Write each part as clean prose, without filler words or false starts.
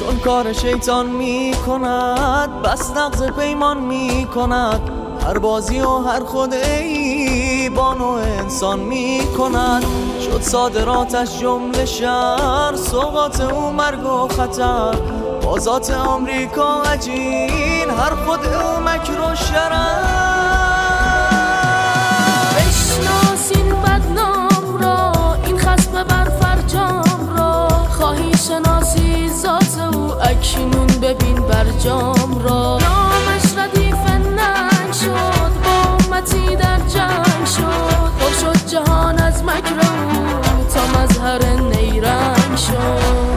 چون کار شیطان می کند بس نقض پیمان می کند، هر بازی و هر خود ایوان و انسان می کند. شد صادراتش جمله شر، سوقات او مرگ و خطر، بازات آمریکا عجین، هر خود او مکر و شرر. بشناسین بدنام را، این خصم بر فرجام را، خواهی شناسی ذات او اکنون ببین برجام را. نامش ردیف ننگ شد، با امتی در جنگ شد، پر شد جهان از مکر او تا مظهر نیرنگ شد.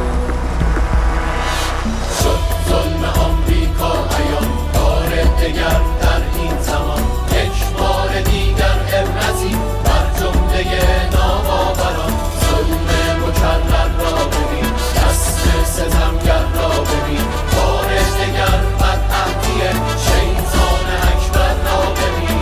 ظلم آمریکا عیان، بار دگر در این زمان، یک بار دیگر عبرتی بر جمله ناباوران. ظلم مکرر را ببین، دست ستمگر را ببین، بار دگر بدعهدی شیطان اکبر را ببین.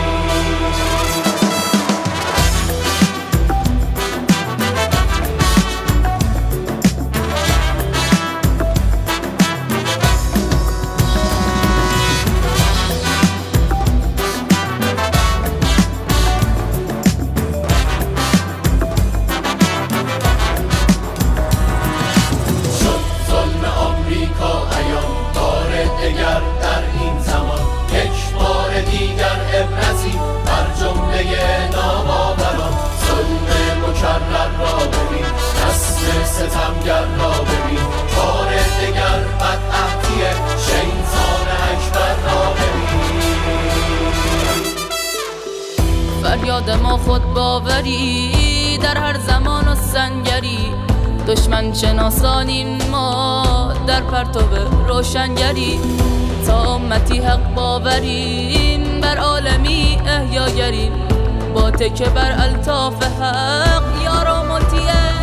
دگر در این زمان، یک بار دیگر عبرتی بر جمله ناباوران. ظلم مکرر را ببین، دست ستمگر را ببین، بار دگر بدعهدی شیطان اکبر را ببین. فریاد ما خود باوری در هر زمان و سنگری، دشمن شناسانیم ما در پرتو روشنگری. تا امتی حق باوریم، بر عالمی احیاگریم، با تکه بر الطاف حق یارا مطیع